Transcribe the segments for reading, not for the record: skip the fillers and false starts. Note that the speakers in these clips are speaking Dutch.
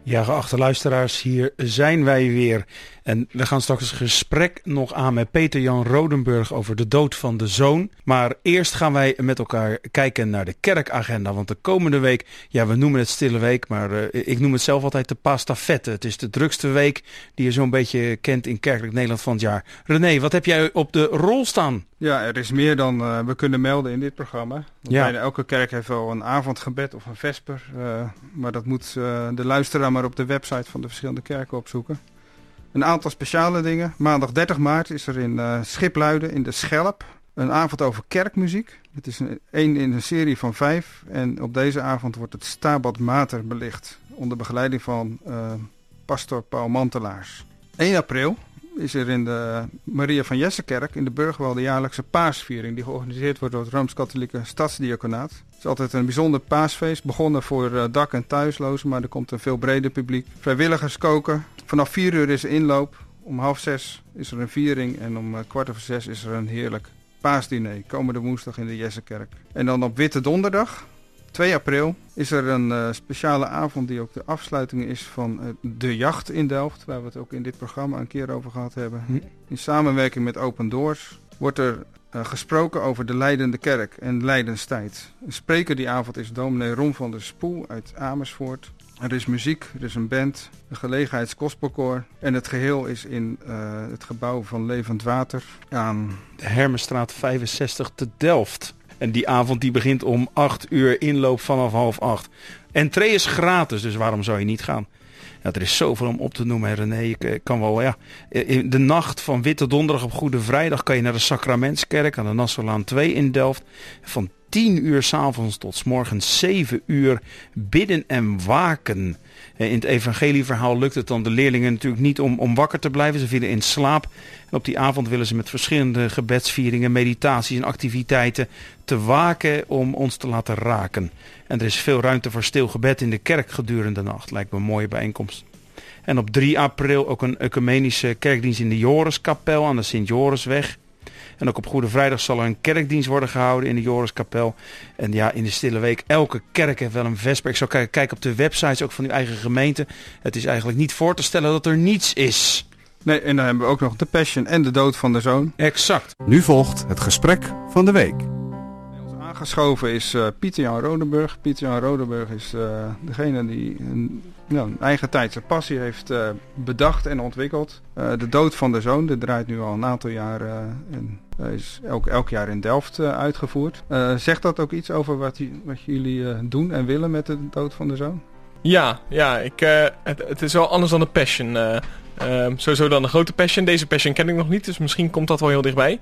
Ja, geachte luisteraars, hier zijn wij weer. En we gaan straks een gesprek nog aan met Peter-Jan Rodenburg over de dood van de zoon. Maar eerst gaan wij met elkaar kijken naar de kerkagenda. Want de komende week, ja, we noemen het Stille Week, maar ik noem het zelf altijd de Paastafette. Het is de drukste week die je zo'n beetje kent in kerkelijk Nederland van het jaar. René, wat heb jij op de rol staan? Ja, er is meer dan we kunnen melden in dit programma. Want bijna elke kerk heeft wel een avondgebed of een vesper. Maar dat moet de luisteraar maar op de website van de verschillende kerken opzoeken. Een aantal speciale dingen. Maandag 30 maart is er in Schipluiden in de Schelp een avond over kerkmuziek. Het is één in een serie van 5. En op deze avond wordt het Stabat Mater belicht. Onder begeleiding van pastor Paul Mantelaars. 1 april is er in de Maria van Jessekerk in de Burgwal de jaarlijkse paasviering die georganiseerd wordt door het Rooms-Katholieke Stadsdiaconaat. Het is altijd een bijzonder paasfeest, begonnen voor dak- en thuislozen, maar er komt een veel breder publiek. Vrijwilligers koken. Vanaf 4 uur is er inloop, om 5:30 is er een viering en om 5:15 is er een heerlijk paasdiner, komende woensdag in de Jessekerk. En dan op Witte Donderdag, 2 april, is er een speciale avond die ook de afsluiting is van de jacht in Delft, waar we het ook in dit programma een keer over gehad hebben. In samenwerking met Open Doors wordt er gesproken over de Leidende Kerk en Lijdenstijd. Een spreker die avond is dominee Ron van der Spoel uit Amersfoort. Er is muziek, er is een band, een gelegenheidsgospelkoor en het geheel is in het gebouw van Levend Water aan de Hermenstraat 65 te Delft. En die avond die begint om 8 uur, inloop vanaf 7:30. Entree is gratis, dus waarom zou je niet gaan? Ja, er is zoveel om op te noemen, René. Ik kan wel, ja. In de nacht van Witte Donderdag op Goede Vrijdag kan je naar de Sacramentskerk aan de Nassaulaan 2 in Delft. Van 10 uur 's avonds tot 's morgens 7 uur bidden en waken. In het evangelieverhaal lukt het dan de leerlingen natuurlijk niet om wakker te blijven. Ze vielen in slaap. En op die avond willen ze met verschillende gebedsvieringen, meditaties en activiteiten te waken om ons te laten raken. En er is veel ruimte voor stil gebed in de kerk gedurende de nacht. Lijkt me een mooie bijeenkomst. En op 3 april ook een ecumenische kerkdienst in de Joriskapel aan de Sint-Jorisweg. En ook op Goede Vrijdag zal er een kerkdienst worden gehouden in de Joriskapel. En ja, in de Stille Week, elke kerk heeft wel een vesper. Ik zou kijken op de websites ook van uw eigen gemeente. Het is eigenlijk niet voor te stellen dat er niets is. Nee, en dan hebben we ook nog de Passion en de dood van de zoon. Exact. Nu volgt het gesprek van de week. Aangeschoven is Pieter-Jan Rodenburg. Pieter-Jan Rodenburg is degene die een eigen tijdse passie heeft bedacht en ontwikkeld. De dood van de zoon, dit draait nu al een aantal jaar en is elk jaar in Delft uitgevoerd. Zegt dat ook iets over wat jullie doen en willen met de dood van de zoon? Ja, het is wel anders dan de Passion. Sowieso dan de grote Passion. Deze Passion ken ik nog niet, dus misschien komt dat wel heel dichtbij.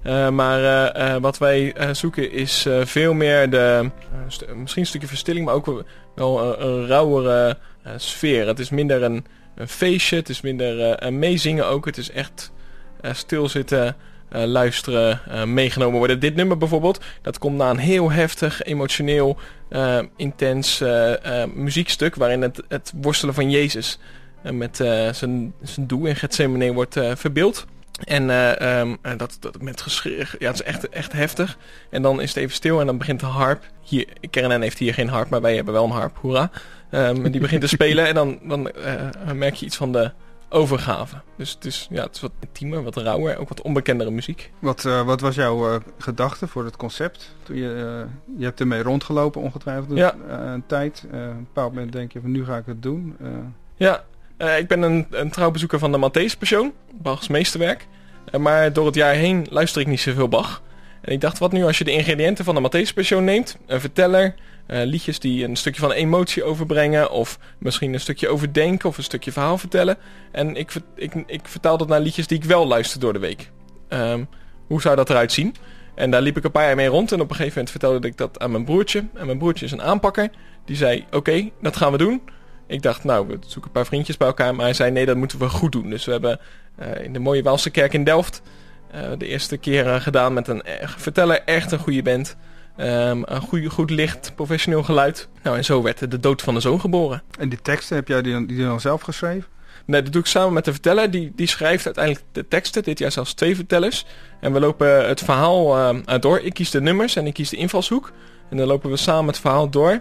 Maar wat wij zoeken is veel meer misschien een stukje verstilling, maar ook wel een rauwere sfeer. Het is minder een feestje, het is minder meezingen ook. Het is echt stilzitten, luisteren, meegenomen worden. Dit nummer bijvoorbeeld, dat komt na een heel heftig, emotioneel, intens muziekstuk waarin het worstelen van Jezus met zijn doel in Gethsemane wordt verbeeld. En dat met geschreeuw, ja, het is echt heftig. En dan is het even stil en dan begint de harp. Hier, Keren heeft hier geen harp, maar wij hebben wel een harp, hoera. Die begint te spelen en dan merk je iets van de overgave. Dus het is wat intiemer, wat rauwer, ook wat onbekendere muziek. Wat was jouw gedachte voor het concept? Toen je hebt ermee rondgelopen ongetwijfeld een tijd. Op een bepaald moment denk je van nu ga ik het doen. Ik ben een trouwbezoeker van de Matthäus Passion, Bachs meesterwerk. Maar door het jaar heen luister ik niet zoveel Bach. En ik dacht, wat nu als je de ingrediënten van de Matthäus Passion neemt? Een verteller, liedjes die een stukje van emotie overbrengen, of misschien een stukje overdenken of een stukje verhaal vertellen. En ik vertaal dat naar liedjes die ik wel luister door de week. Hoe zou dat eruit zien? En daar liep ik een paar jaar mee rond en op een gegeven moment vertelde ik dat aan mijn broertje. En mijn broertje is een aanpakker. Die zei, oké, dat gaan we doen. Ik dacht, we zoeken een paar vriendjes bij elkaar. Maar hij zei, nee, dat moeten we goed doen. Dus we hebben in de mooie Waalse kerk in Delft de eerste keer gedaan met een verteller. Echt een goede band. Een goed licht, professioneel geluid. Nou, en zo werd de dood van de zoon geboren. En die teksten, heb jij die dan zelf geschreven? Nee, dat doe ik samen met de verteller. Die schrijft uiteindelijk de teksten. Dit jaar zelfs 2 vertellers. En we lopen het verhaal door. Ik kies de nummers en ik kies de invalshoek. En dan lopen we samen het verhaal door.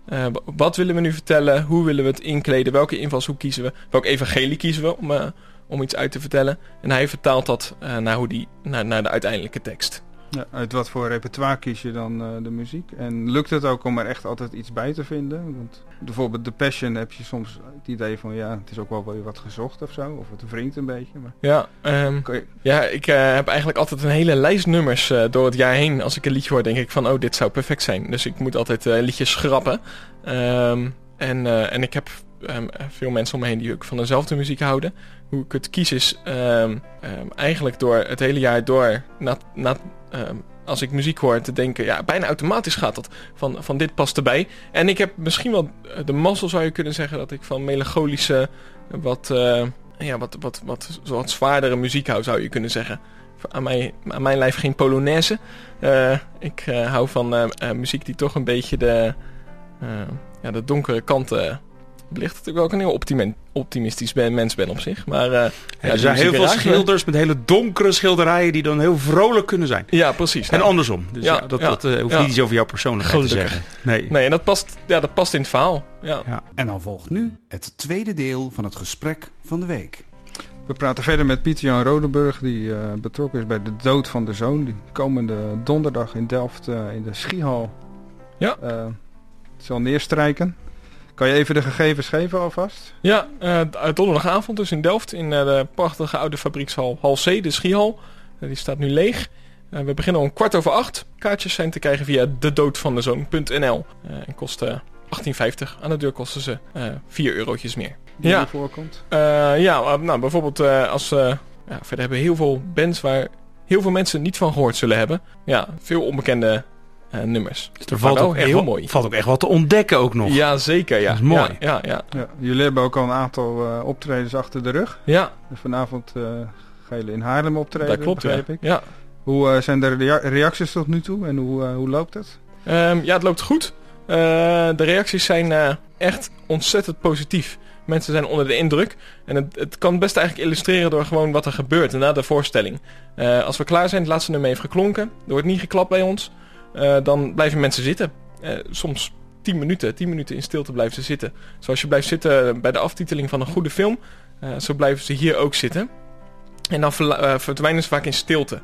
Wat willen we nu vertellen? Hoe willen we het inkleden? Welke invalshoek kiezen we? Welk evangelie kiezen we om iets uit te vertellen? En hij vertaalt dat naar de uiteindelijke tekst. Ja, uit wat voor repertoire kies je dan de muziek? En lukt het ook om er echt altijd iets bij te vinden? Want bijvoorbeeld The Passion heb je soms het idee van... ja, het is ook wel weer wat gezocht of zo. Of het wringt een beetje. Maar... Ja, ik heb eigenlijk altijd een hele lijst nummers door het jaar heen. Als ik een liedje hoor, denk ik van... oh, dit zou perfect zijn. Dus ik moet altijd liedjes schrappen. En ik heb veel mensen om me heen die ook van dezelfde muziek houden. Hoe ik het kies is eigenlijk door het hele jaar door... als ik muziek hoor te denken... ja, bijna automatisch gaat dat van dit past erbij. En ik heb misschien wel de mazzel, zou je kunnen zeggen... dat ik van melancholische, wat zwaardere muziek hou, zou je kunnen zeggen. Aan mijn lijf geen Polonaise. Ik hou van muziek die toch een beetje de donkere kanten... belicht dat ik ook een heel optimistisch mens ben op zich. Maar, er zijn heel veel schilders met hele donkere schilderijen... die dan heel vrolijk kunnen zijn. Ja, precies. En andersom. Dus dat hoeft niet iets over jouw persoonlijkheid te zeggen. Nee, en dat past in het verhaal. Ja. En dan volgt nu het tweede deel van het gesprek van de week. We praten verder met Pieter-Jan Rodenburg... die betrokken is bij de dood van de zoon. Die komende donderdag in Delft in de Schiehal zal neerstrijken. Kan je even de gegevens geven alvast? Ja, donderdagavond dus in Delft in de prachtige oude fabriekshal Hal C, de Schiehal. Die staat nu leeg. We beginnen om 8:15. Kaartjes zijn te krijgen via dedoodvandezoon.nl. En kosten €18,50. Aan de deur kosten ze €4 meer. Die voorkomt? Bijvoorbeeld verder hebben we heel veel bands waar heel veel mensen niet van gehoord zullen hebben. Ja, veel onbekende... nummers. Dus er valt ook echt wat te ontdekken ook nog. Ja, zeker. Ja. Dat is mooi. Ja, jullie hebben ook al een aantal optredens achter de rug. Ja. Dus vanavond gaan jullie in Haarlem optreden. Dat klopt, begrijp ik. Ja. Hoe zijn de reacties tot nu toe en hoe loopt het? Het loopt goed. De reacties zijn echt ontzettend positief. Mensen zijn onder de indruk. En het kan best eigenlijk illustreren door gewoon wat er gebeurt na de voorstelling. Als we klaar zijn, het laatste nummer heeft geklonken. Er wordt niet geklapt bij ons. Dan blijven mensen zitten. Soms 10 minuten in stilte blijven ze zitten. Zoals je blijft zitten bij de aftiteling van een goede film. Zo blijven ze hier ook zitten. En dan verdwijnen ze vaak in stilte.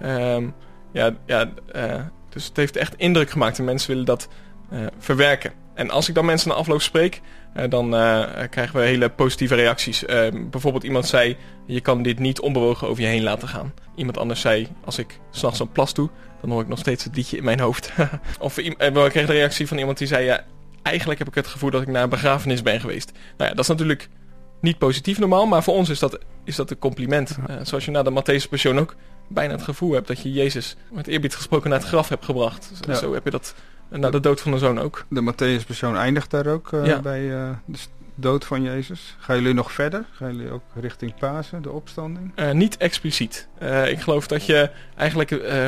Dus het heeft echt indruk gemaakt. En mensen willen dat verwerken. En als ik dan mensen na afloop spreek... dan krijgen we hele positieve reacties. Bijvoorbeeld iemand zei... je kan dit niet onbewogen over je heen laten gaan. Iemand anders zei... als ik 's nachts een plas doe... dan hoor ik nog steeds het liedje in mijn hoofd. Of ik kreeg de reactie van iemand die zei... ja, eigenlijk heb ik het gevoel dat ik naar een begrafenis ben geweest. Nou ja, dat is natuurlijk niet positief normaal... maar voor ons is dat een compliment. Zoals je na de Matthäus Passion ook bijna het gevoel hebt... dat je Jezus met eerbied gesproken naar het graf hebt gebracht. Ja. Zo heb je dat na de dood van de zoon ook. De Matthäus Passion eindigt daar ook bij de dood van Jezus. Gaan jullie nog verder? Gaan jullie ook richting Pasen, de opstanding? Niet expliciet. Ik geloof dat je eigenlijk...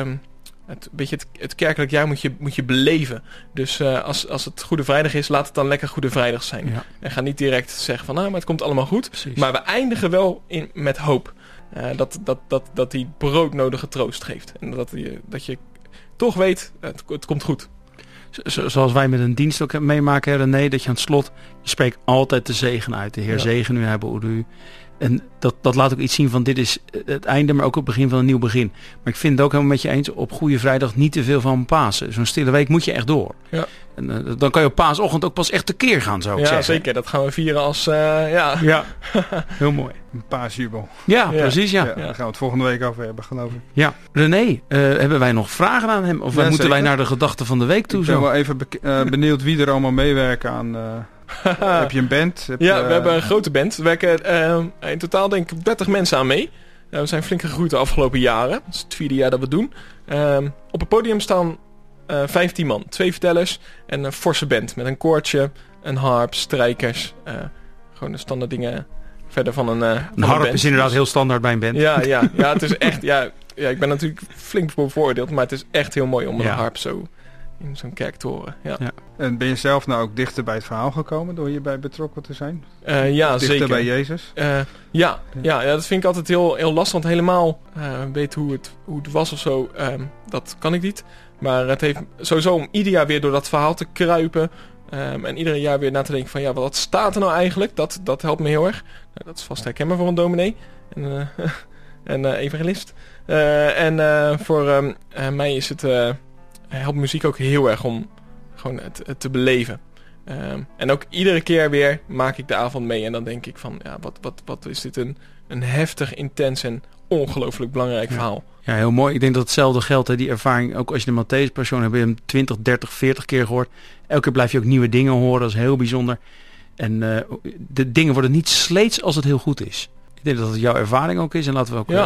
het kerkelijk jaar moet je beleven. Dus als het Goede Vrijdag is, laat het dan lekker Goede Vrijdag zijn. Ja. En ga niet direct zeggen van, maar het komt allemaal goed. Precies. Maar we eindigen wel met hoop. Dat die broodnodige troost geeft. En dat je toch weet, het komt goed. Zoals wij met een dienst ook meemaken, René, dat je aan het slot, je spreekt altijd de zegen uit. De Heer zegen u hebben u. En dat laat ook iets zien van dit is het einde, maar ook het begin van een nieuw begin. Maar ik vind het ook helemaal met je eens, op Goede Vrijdag niet te veel van Pasen. Zo'n stille week moet je echt door. Ja. En dan kan je op paasochtend ook pas echt tekeer gaan, zou ik zeggen. Ja, zeker. Dat gaan we vieren als... Ja, heel mooi. Een paasjubel. Ja, precies, ja. Daar gaan we het volgende week over hebben, geloof ik. Ja. René, hebben wij nog vragen aan hem? Of moeten wij naar de gedachte van de week toe? Ik ben wel even benieuwd wie er allemaal meewerken aan... Heb je een band? We hebben een grote band. Er werken in totaal denk ik 30 mensen aan mee. We zijn flink gegroeid de afgelopen jaren. Dat is het 4e jaar dat we het doen. Op het podium staan 15 man. 2 vertellers en een forse band. Met een koortje, een harp, strijkers. Gewoon de standaard dingen verder van een harp band. Is inderdaad heel standaard bij een band. Ja, het is echt... Ja, ik ben natuurlijk flink bevoordeeld. Maar het is echt heel mooi om een harp zo... in zo'n kerk te horen. Ja. En ben je zelf nou ook dichter bij het verhaal gekomen door hierbij betrokken te zijn? Ja, dichter zeker. Bij Jezus? Ja, dat vind ik altijd heel lastig. Want helemaal weten hoe het was of zo, dat kan ik niet. Maar het heeft sowieso om ieder jaar weer door dat verhaal te kruipen. En iedere jaar weer na te denken van ja, wat staat er nou eigenlijk? Dat helpt me heel erg. Nou, dat is vast herkenbaar voor een dominee. En evangelist. Voor mij is helpt muziek ook heel erg om gewoon het te beleven. En ook iedere keer weer maak ik de avond mee. En dan denk ik van ja, wat is dit een heftig, intens en ongelooflijk belangrijk verhaal. Ja, heel mooi. Ik denk dat hetzelfde geldt. Hè. Die ervaring, ook als je de Matthäus-persoon hebt, heb je hem 20, 30, 40 keer gehoord. Elke keer blijf je ook nieuwe dingen horen. Dat is heel bijzonder. En de dingen worden niet sleets als het heel goed is. Ik denk dat het jouw ervaring ook is. En laten we ook...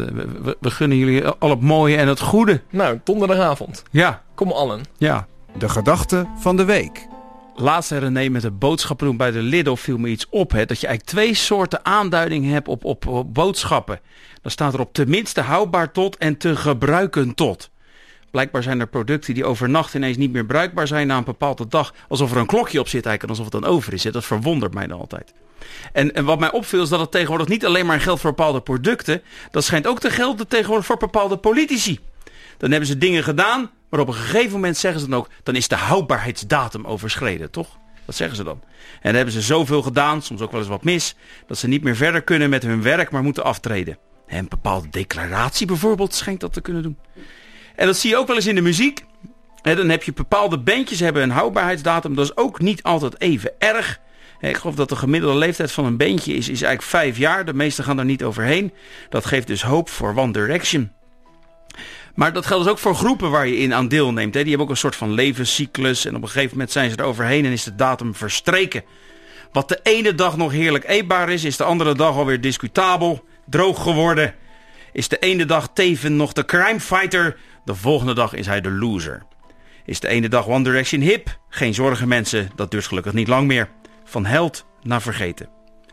We gunnen jullie al het mooie en het goede. Nou, donderdagavond. Ja. Kom allen. Ja. De gedachte van de week. Laatst, René, met de boodschappen doen bij de Lidl viel me iets op. Hè, dat je eigenlijk 2 soorten aanduidingen hebt op boodschappen. Dan staat er op tenminste houdbaar tot en te gebruiken tot. Blijkbaar zijn er producten die overnacht ineens niet meer bruikbaar zijn na een bepaalde dag. Alsof er een klokje op zit eigenlijk en alsof het dan over is. Hè. Dat verwondert mij dan altijd. En wat mij opviel is dat het tegenwoordig niet alleen maar geldt voor bepaalde producten. Dat schijnt ook te gelden tegenwoordig voor bepaalde politici. Dan hebben ze dingen gedaan, maar op een gegeven moment zeggen ze dan ook, dan is de houdbaarheidsdatum overschreden, toch? Dat zeggen ze dan. En dan hebben ze zoveel gedaan, soms ook wel eens wat mis, dat ze niet meer verder kunnen met hun werk, maar moeten aftreden. En een bepaalde declaratie bijvoorbeeld schijnt dat te kunnen doen. En dat zie je ook wel eens in de muziek. En dan heb je bepaalde bandjes hebben een houdbaarheidsdatum, dat is ook niet altijd even erg. Ik geloof dat de gemiddelde leeftijd van een bandje is eigenlijk 5 jaar. De meesten gaan er niet overheen. Dat geeft dus hoop voor One Direction. Maar dat geldt dus ook voor groepen waar je in aan deelneemt. Die hebben ook een soort van levenscyclus. En op een gegeven moment zijn ze er overheen en is de datum verstreken. Wat de ene dag nog heerlijk eetbaar is de andere dag alweer discutabel, droog geworden. Is de ene dag Teven nog de crime fighter, de volgende dag is hij de loser. Is de ene dag One Direction hip? Geen zorgen mensen, dat duurt gelukkig niet lang meer. Van held naar vergeten.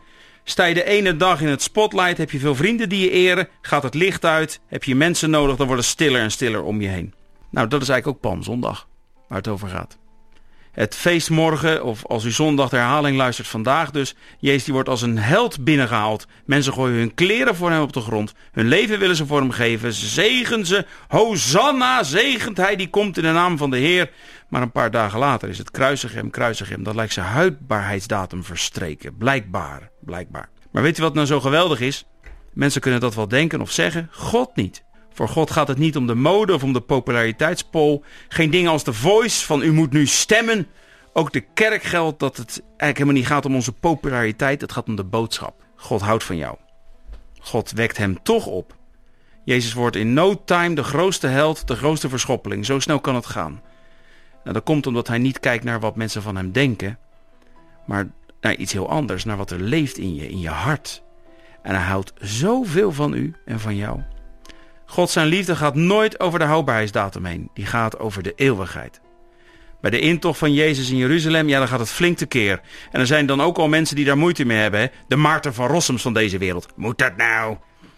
Sta je de ene dag in het spotlight, heb je veel vrienden die je eren, gaat het licht uit, heb je mensen nodig, dan wordt het stiller en stiller om je heen. Nou, dat is eigenlijk ook Palmzondag, waar het over gaat. Het feest morgen, of als u zondag de herhaling luistert vandaag dus, Jezus die wordt als een held binnengehaald. Mensen gooien hun kleren voor hem op de grond, hun leven willen ze voor hem geven, zegen ze, Hosanna, zegent hij die komt in de naam van de Heer. Maar een paar dagen later is het kruisig hem, dat lijkt zijn houdbaarheidsdatum verstreken, blijkbaar. Maar weet u wat nou zo geweldig is? Mensen kunnen dat wel denken of zeggen, God niet. Voor God gaat het niet om de mode of om de populariteitspol. Geen dingen als The Voice van u moet nu stemmen. Ook de kerk geldt dat het eigenlijk helemaal niet gaat om onze populariteit. Het gaat om de boodschap. God houdt van jou. God wekt hem toch op. Jezus wordt in no time de grootste held, de grootste verschoppeling. Zo snel kan het gaan. Nou, dat komt omdat hij niet kijkt naar wat mensen van hem denken. Maar naar iets heel anders. Naar wat er leeft in je hart. En hij houdt zoveel van u en van jou. God zijn liefde gaat nooit over de houdbaarheidsdatum heen. Die gaat over de eeuwigheid. Bij de intocht van Jezus in Jeruzalem, ja, dan gaat het flink tekeer. En er zijn dan ook al mensen die daar moeite mee hebben. Hè? De Maarten van Rossums van deze wereld. Moet dat nou?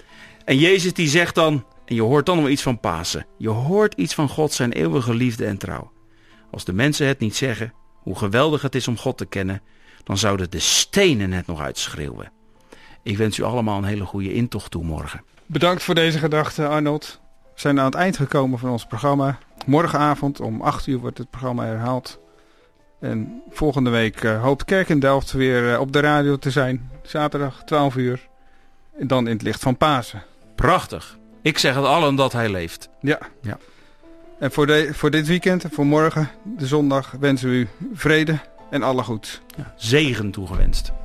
En Jezus die zegt dan, en je hoort dan wel iets van Pasen. Je hoort iets van God zijn eeuwige liefde en trouw. Als de mensen het niet zeggen, hoe geweldig het is om God te kennen, dan zouden de stenen het nog uitschreeuwen. Ik wens u allemaal een hele goede intocht toe morgen. Bedankt voor deze gedachte, Arnold. We zijn aan het eind gekomen van ons programma. Morgenavond om 8 uur wordt het programma herhaald. En volgende week hoopt Kerk in Delft weer op de radio te zijn. Zaterdag 12 uur. En dan in het licht van Pasen. Prachtig. Ik zeg het allen dat hij leeft. Ja. En voor dit weekend, voor morgen, de zondag, wensen we u vrede en alle goeds. Ja, zegen toegewenst.